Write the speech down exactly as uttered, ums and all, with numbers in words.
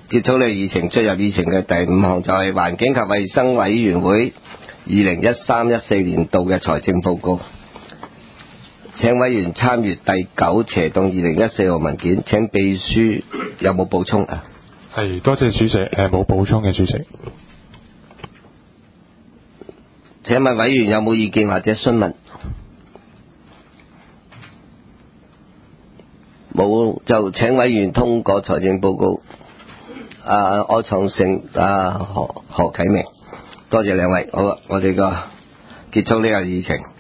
結束呢個議程，進入議程嘅第五項就係環境及衛生委員會二零一三一四年度嘅財政報告。請委員參閱第九斜棟二零一四號文件。請秘書有冇補充啊？ 係，多謝主席。誒，冇補充嘅主席。 請問委員有冇意見或者詢問？冇，就請委員通過財政報告。啊，柯創盛、啊何何啟明，多謝兩位。好啦，我哋個結束呢個議程。